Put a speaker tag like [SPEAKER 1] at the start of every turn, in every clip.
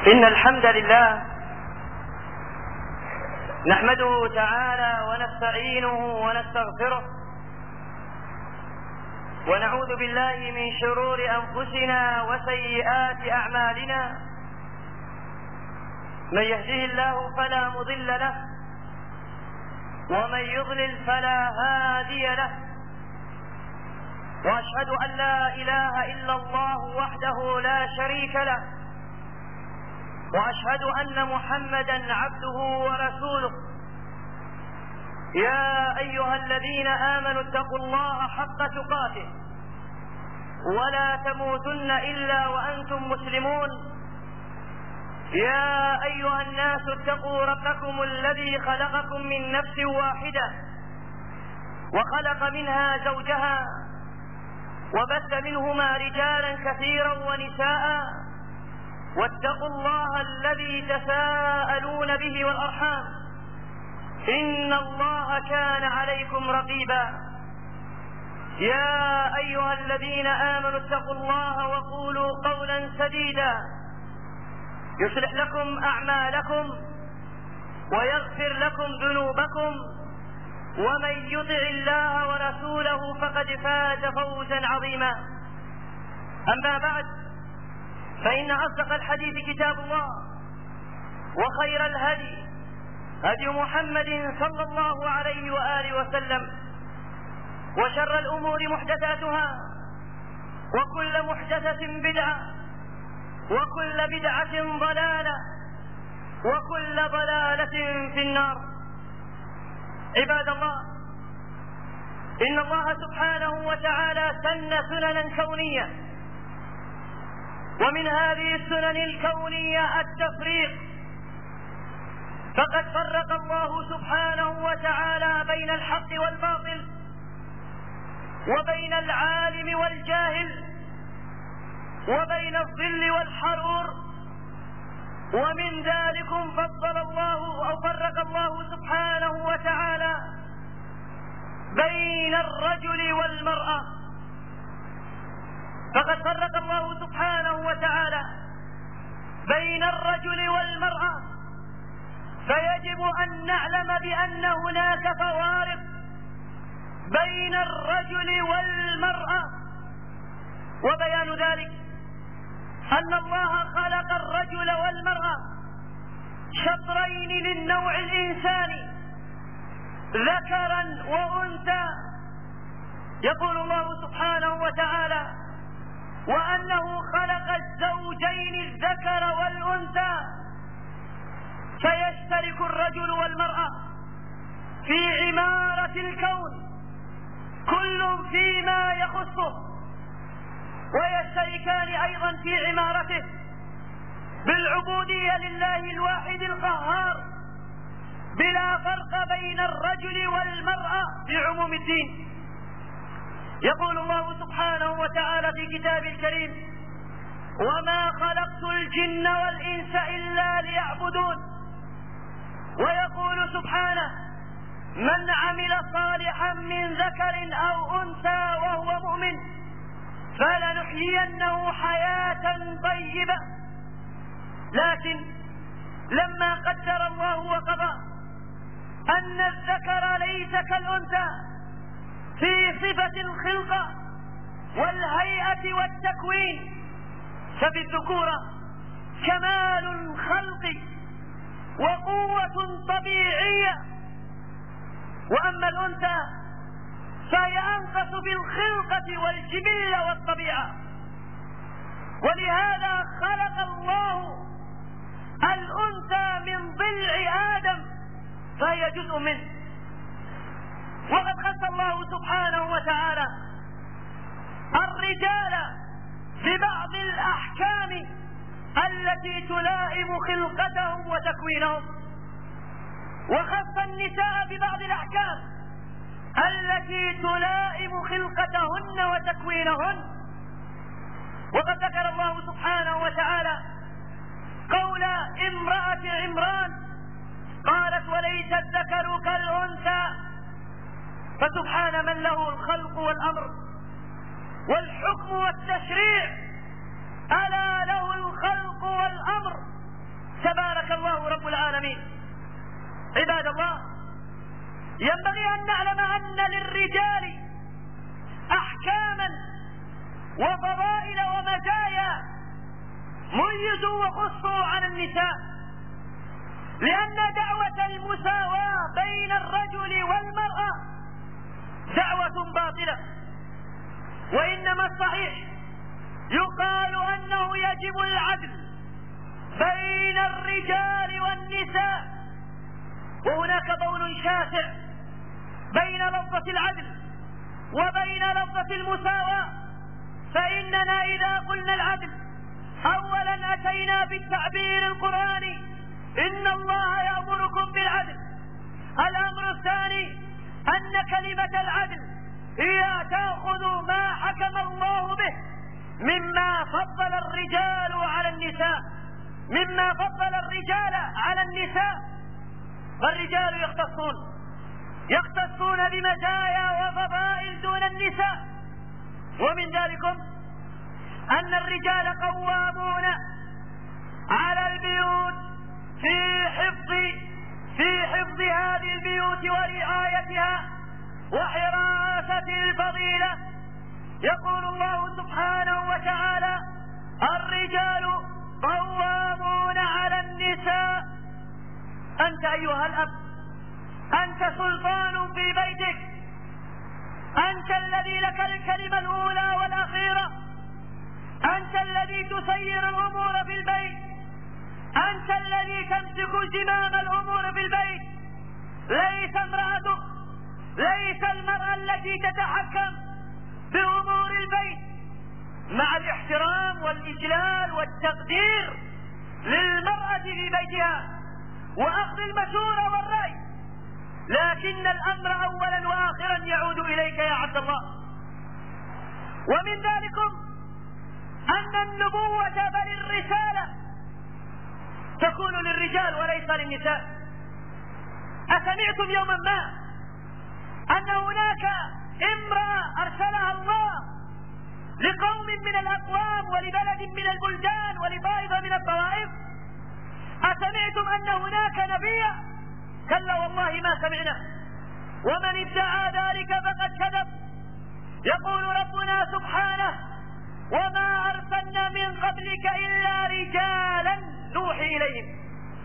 [SPEAKER 1] إن الحمد لله نحمده تعالى ونستعينه ونستغفره ونعوذ بالله من شرور أنفسنا وسيئات أعمالنا. من يهده الله فلا مضل له ومن يضلل فلا هادي له، وأشهد أن لا إله إلا الله وحده لا شريك له، وأشهد أن محمدا عبده ورسوله. يا أيها الذين آمنوا اتقوا الله حق تقاته ولا تموتن إلا وأنتم مسلمون. يا أيها الناس اتقوا ربكم الذي خلقكم من نفس واحدة وخلق منها زوجها وبث منهما رجالا كثيرا ونساء، واتقوا الله الذي تساءلون به والأرحام إن الله كان عليكم رقيبا. يا أيها الذين آمنوا اتقوا الله وقولوا قولا سديدا يصلح لكم أعمالكم ويغفر لكم ذنوبكم، ومن يطع الله ورسوله فقد فاز فوزا عظيما. أما بعد، فإن أصدق الحديث كتاب الله، وخير الهدي هدي محمد صلى الله عليه وآله وسلم، وشر الأمور محدثاتها، وكل محدثة بدعة، وكل بدعة ضلالة، وكل ضلالة في النار. عباد الله، إن الله سبحانه وتعالى سن سننا كونية، ومن هذه السنن الكونية التفريق. فقد فرق الله سبحانه وتعالى بين الحق والباطل، وبين العالم والجاهل، وبين الظل والحرور. ومن ذلك فضل الله أو فرق الله سبحانه وتعالى بين الرجل والمرأة. فقد فرق الله سبحانه وتعالى بين الرجل والمرأة، فيجب أن نعلم بأن هناك فوارق بين الرجل والمرأة. وبيان ذلك أن الله خلق الرجل والمرأة شطرين للنوع الإنساني، ذكرا وأنثى. يقول الله سبحانه وتعالى: وأنه خلق الزوجين الذكر والأنثى. فيشترك الرجل والمرأة في عمارة الكون، كل فيما يخصه، ويشتركان أيضا في عمارته بالعبودية لله الواحد القهار، بلا فرق بين الرجل والمرأة في عموم الدين. يقول الله سبحانه وتعالى في كتابه الكريم: وما خلقت الجن والإنس إلا ليعبدون. ويقول سبحانه: من عمل صالحا من ذكر أو أنثى وهو مؤمن فلنحيينه حياة طيبة. لكن لما قدر الله وقضى أن الذكر ليس كالأنثى في صفة الخلقة والهيئة والتكوين، ففي الذكورة كمال خلقي وقوة طبيعية، وأما الأنثى فهي أنقص بالخلقة والجبلة والطبيعة. ولهذا خلق الله الأنثى من ضلع آدم، فهي جزء منه. وقد خص الله سبحانه وتعالى الرجال ببعض الأحكام التي تلائم خلقتهم وتكوينهم، وخص النساء ببعض الأحكام التي تلائم خلقتهن وتكوينهن. وقد ذكر الله سبحانه وتعالى قول امرأة عمران قالت: وليس الذكر كالأنثى. فسبحان من له الخلق والأمر والحكم والتشريع، ألا له الخلق والأمر العالمين. عباد الله، ينبغي أن نعلم أن للرجال أحكاما وفضائل ومزايا ميزوا وخصوا عن النساء، لأن دعوة المساواة بين الرجل والمرأة دعوة باطلة، وإنما الصحيح يقال أنه يجب العدل بين الرجال والنساء، وهناك بون شاسع بين لفظة العدل وبين لفظة المساواة. فإننا إذا قلنا العدل أولا أتينا بالتعبير القرآني: إن الله يأمركم بالعدل. الأمر الثاني أن كلمة العدل هي تأخذ ما حكم الله به مما فضل الرجال على النساء، مما فضل الرجال على النساء. فالرجال يختصون بمزايا وفضائل دون النساء، ومن ذلكم أن الرجال قوامون على البيوت في حفظ هذه البيوت ورعايتها وحراسة الفضيلة. يقول الله سبحانه وتعالى: الرجال قوامون على النساء. أنت أيها الأب، أنت سلطان في بيتك، أنت الذي لك الكلمة الأولى والأخيرة، أنت الذي تسير الأمور في البيت، أنت الذي تمسك زمام الأمور في البيت، ليس امرأتك، ليس المرأة التي تتحكم بأمور البيت، مع الاحترام والإجلال والتقدير للمرأة في بيتها وأخذ المشورة والرأي، لكن الأمر أولا وآخرا يعود إليك يا عبد الله. ومن ذلكم أن النبوة بل الرسالة تكون للرجال وليس للنساء. أسمعتم يوما ما أن هناك امرأة أرسلها الله لقوم من الأقوام ولبلد من البلدان ولطائفة من الطوائف؟ أسمعتم أن هناك نبيا؟ كلا والله ما سمعنا، ومن ادعى ذلك فقد كذب. يقول ربنا سبحانه: وما أرسلنا من قبلك إلا رجالا نوحي إليهم.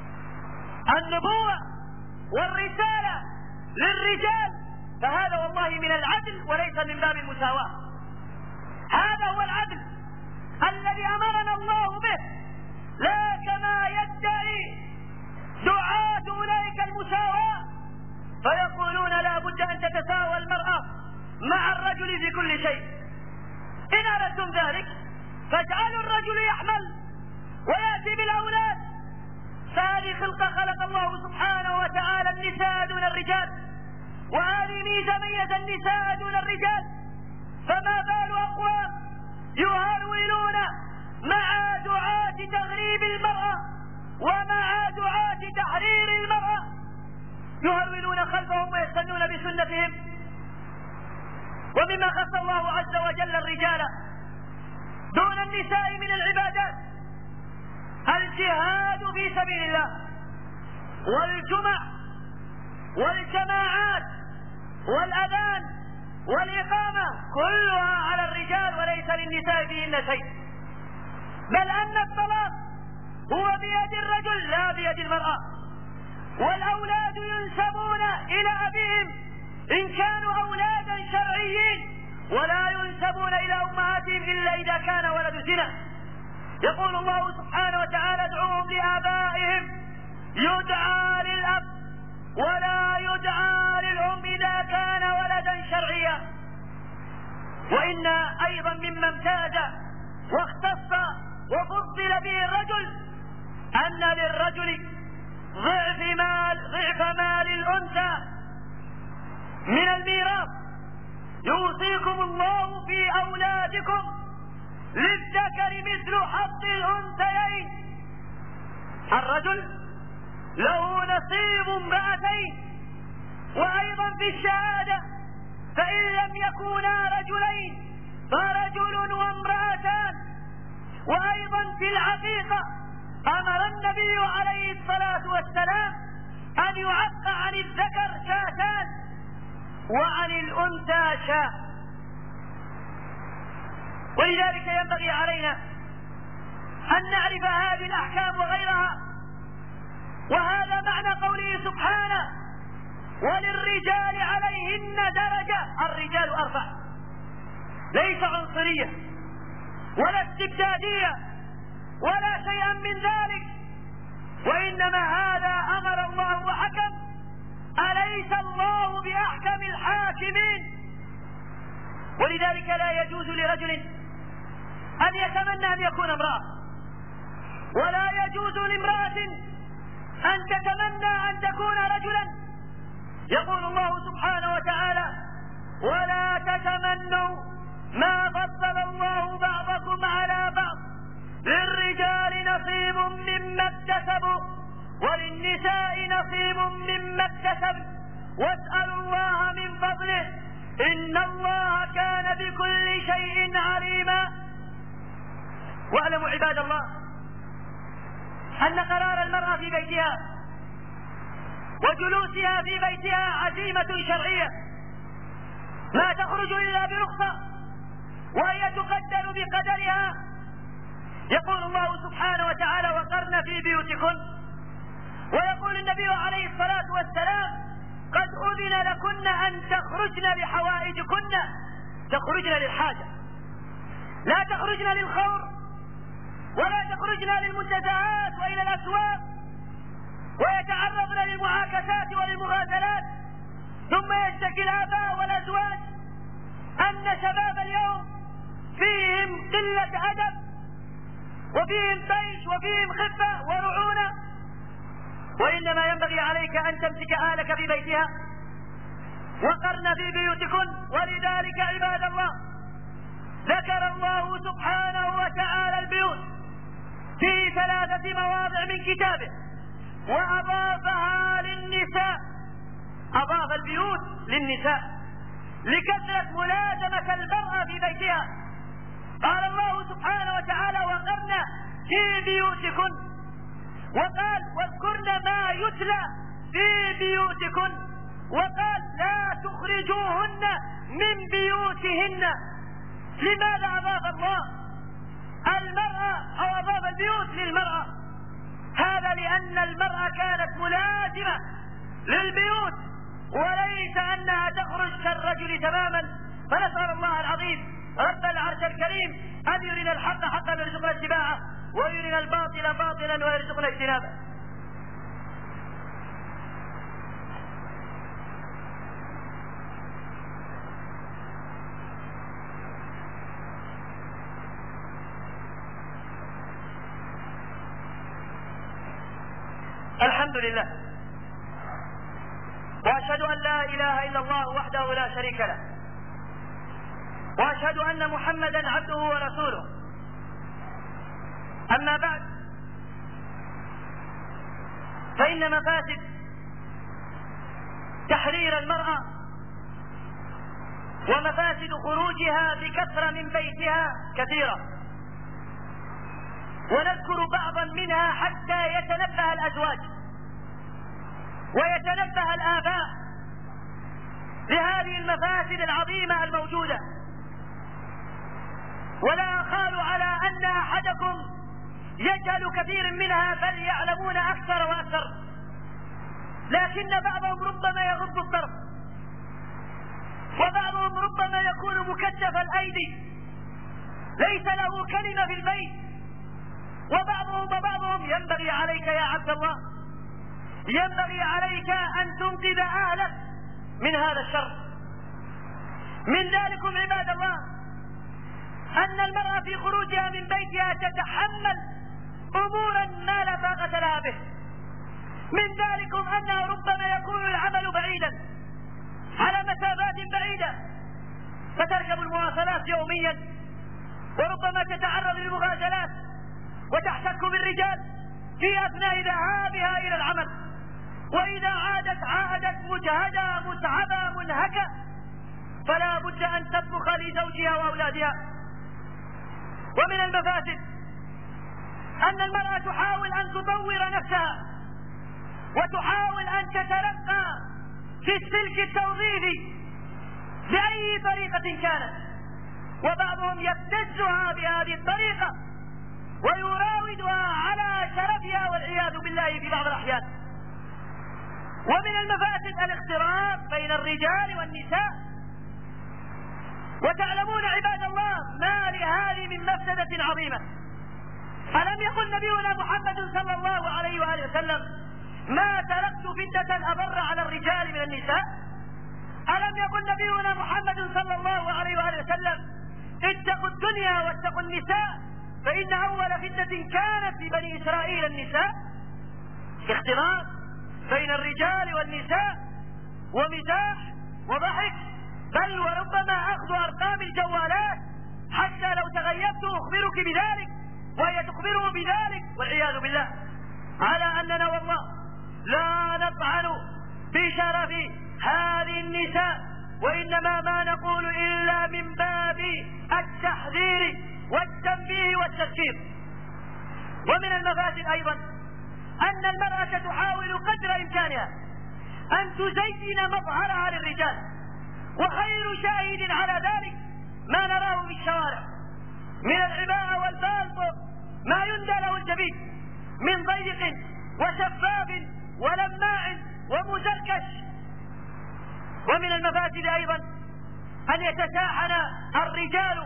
[SPEAKER 1] النبوة والرسالة للرجال، فهذا والله من العدل وليس من باب المساواة. هذا هو العدل الذي أمرنا الله به، لا كما يدعي دعاة أولئك المساواة فيقولون لا بد أن تتساوى المرأة مع الرجل في كل شيء. إن أردتم ذلك فاجعلوا الرجل يحمل ويأتي بالأولاد، فهذه خلق الله سبحانه وتعالى النساء دون الرجال، وهذه ميزة ميز النساء دون الرجال. فما بال أقوام يهرولون مع دعاة تغريب المرأة ومع دعاة تحرير المرأة، يهرولون خلفهم ويستنون بسنتهم. ومما خص الله عز وجل الرجال دون النساء من العبادات الجهاد في سبيل الله والجمع والجماعات والأذان والإقامة، كلها على الرجال وليس للنساء فيهن شيء، بل أن الطلاق هو بيد الرجل لا بيد المرأة، والأولاد ينسبون إلى أبيهم إن كانوا أولادا شرعيين، ولا ينسبون إلى أمهاتهم إلا إذا كان ولد زنا. يقول الله سبحانه وتعالى: ادعوهم لآبائهم يدعى للأب ولا يدعى للأم إذا كان ولدا شرعيا. وإن أيضا مما امتاز واختص وفضل به الرجل أن للرجل ضعف مال الأنثى من الميراث. يوصيكم الله في أولادكم للذكر مثل حظ الأنثيين. الرجل له نصيب امرأتين، وأيضا في الشهادة فإن لم يكونا رجلين فرجل وامرأتان، وأيضا في العقيقة أمر النبي عليه الصلاة والسلام أن يعق عن الذكر شاتان وعن الأنثى شاة. ولذلك ينبغي علينا أن نعرف هذه الأحكام وغيرها، وهذا معنى قوله سبحانه: وللرجال عليهن درجة. الرجال أربع، ليس عنصرية ولا استبدادية ولا شيئا من ذلك، وإنما هذا أمر الله وحكم. أليس الله بأحكم الحاكمين؟ ولذلك لا يجوز لرجل أن يتمنى أن يكون امرأة، ولا يجوز لامرأة أن تتمنى أن تكون رجلا. يقول الله سبحانه وتعالى: ولا تتمنوا ما فضل الله بعضكم على بعض، للرجال نصيب مما اكتسبوا وللنساء نصيب مما اكتسبن واسألوا الله من فضله إن الله كان بكل شيء عليما. واعلموا عباد الله أن قرار المرأة في بيتها وجلوسها في بيتها عزيمة شرعية لا تخرج إلا برخصة، وهي تقدر بقدرها. يقول الله سبحانه وتعالى: وقرن في بيوتكن. ويقول النبي عليه الصلاة والسلام: قد أذن لكن أن تخرجن لحوائجكن، تخرجن للحاجة، لا تخرجن للخور ولا تخرجن للمنتزهات وإلى الأسواق ويتعرضن للمعاكسات وللمغازلات. ثم يشتكي الآباء والأزواج أن شباب اليوم فيهم قلة أدب وفيهم طيش وفيهم خفة ورعونة، وإنما ينبغي عليك أن تمسك أهلك في بيتها وقرن في بيوتكن. ولذلك عباد الله ذكر الله سبحانه وتعالى البيوت في 3 مواضع من كتابه وأضافها للنساء، أضاف البيوت للنساء لكثرة ملازمة المرأة في بيتها. قال الله سبحانه وتعالى: وقرن في بيوتكن، وقال: واذكرن ما يتلى في بيوتكن، وقال: لا تخرجوهن من بيوتهن. لماذا أضاف الله المرأة أو أضاف البيوت للمرأة؟ هذا لأن المرأة كانت ملازمة للبيوت وليس أنها تخرج كالرجل تماما. فنسأل الله العظيم رب العرش الكريم أن يرنا الحق حقا ويرزقنا اتباعه، ويرنا الباطل باطلا ويرزقنا اجتنابه. الحمد لله، وأشهد أن لا إله إلا الله وحده لا شريك له، وأشهد أن محمدا عبده ورسوله. أما بعد، فإن مفاسد تحرير المرأة ومفاسد خروجها بكثرة من بيتها كثيرة، ونذكر بعضا منها حتى يتنبه الأزواج ويتنبه الآباء لهذه المفاسد العظيمة الموجودة. ولا أخال على أن أحدكم يجهل كثير منها، بل يعلمون أكثر وأكثر، لكن بعضهم ربما يغض الطرف، وبعضهم ربما يكون مكتف الأيدي ليس له كلمة في البيت، وبعضهم ينبغي عليك يا عبد الله، ينبغي عليك أن تنقذ أهلك من هذا الشر. من ذلكم عباد الله أن المرأة في خروجها من بيتها تتحمل أمورا ما لا طاقة لها به. من ذلكم أنه ربما يكون العمل بعيدا على مسافات بعيدة، فتركب المواصلات يوميا، وربما تتعرض للمغازلات وتحتك بالرجال في أثناء ذهابها إلى العمل، وإذا عادت مجهدة متعبة منهكة، فلا بد أن تطبخ لزوجها وأولادها. ومن المفاسد أن المرأة تحاول أن تطور نفسها وتحاول أن تترقى في السلك التوظيفي بأي طريقة كانت، وبعضهم يبتزها بهذه الطريقة ويراودها على شرفها والعياذ بالله في بعض الأحيان. ومن المفاسد الاختلاط بين الرجال والنساء، وتعلمون عباد الله ما لهذه من مفسدة عظيمة. ألم يقل نبينا محمد صلى الله عليه وآله وسلم: ما تركت فتنة أضر على الرجال من النساء؟ ألم يقل نبينا محمد صلى الله عليه وآله وسلم: اتقوا الدنيا واتقوا النساء فإن أول فتنة كانت في بني إسرائيل النساء؟ اختلاط بين الرجال والنساء ومزاح وضحك، بل وربما أخذ أرقام الجوالات حتى لو تغيبت أخبرك بذلك وهي تخبره بذلك والعياذ بالله. على أننا والله لا نطعن في شرف هذه النساء، وإنما ما نقول إلا من باب التحذير والتنبيه والتذكير. ومن المفاسد أيضا أن المرأة تحاول قدر إمكانها أن تزين مظهرها للرجال، وخير شاهد على ذلك ما نراه في الشوارع من العباءة والبالطو، ما يندى له الجبين من ضيق وشفاف ولماع ومزركش. ومن المفاسد أيضا أن يتساحن الرجال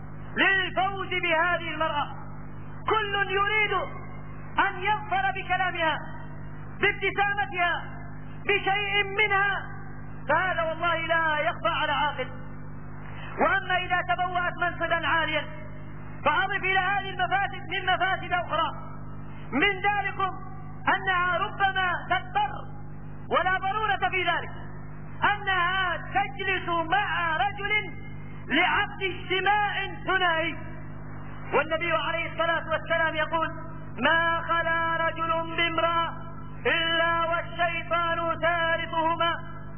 [SPEAKER 1] للفوز بهذه المرأة، كل يريد أن يظفر بكلامها بابتسامتها بشيء منها، فهذا والله لا يخفى على عاقل. وأما إذا تبوأت منصبا عاليا فأضف إلى هذه المفاسد من مفاسد أخرى، من ذلك أنها ربما تضطر، ولا ضرورة في ذلك، أنها تجلس مع رجل لعقد اجتماع ثنائي. والنبي عليه الصلاة والسلام يقول: ما خلا رجل بامرأة إلا والشيطان ثالثهما.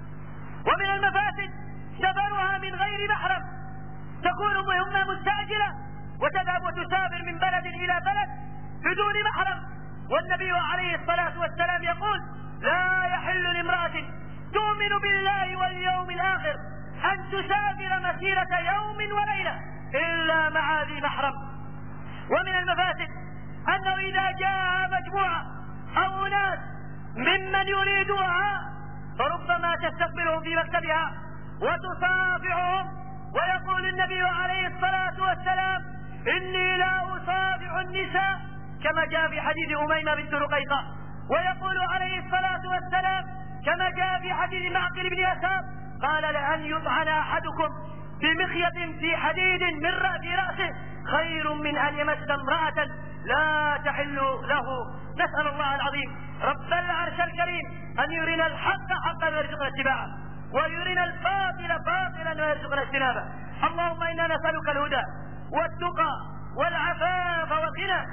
[SPEAKER 1] ومن المفاسد سفرها من غير محرم، تكون مهمة مستعجلة وتذهب وتسافر من بلد إلى بلد بدون محرم. والنبي عليه الصلاة والسلام يقول: لا يحل لامرأة تؤمن بالله واليوم الآخر أن تسافر مسيرة يوم وليلة إلا مع ذي محرم. ومن المفاسد أنه إذا جاء مجموعة أو ناس ممن يريدوها فربما تستقبلهم في مكتبها وتصافحهم، ويقول النبي عليه الصلاة والسلام: إني لا أصافح النساء، كما جاء في حديث أميمة بنت رقيقة. ويقول عليه الصلاة والسلام كما جاء في حديث معقل بن يسار: قال: لأن يطعن أحدكم بمخيط في حديد من رأسه خير من أن يمس امرأة لا تحل له. نسأل الله العظيم رب العرش الكريم أن يرنا الحق حقا ويرزقنا اتباعه، ويرنا الباطل باطلا ويرزقنا اجتنابه. اللهم إنا نسألك الهدى والتقى والعفاف والغنى.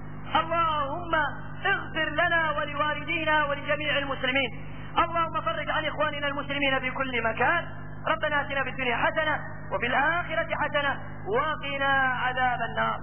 [SPEAKER 1] اللهم اغفر لنا ولوالدينا ولجميع المسلمين. اللهم فرج عن إخواننا المسلمين في كل مكان. ربنا آتنا في الدنيا حسنة وفي الآخرة حسنة وقنا عذاب النار.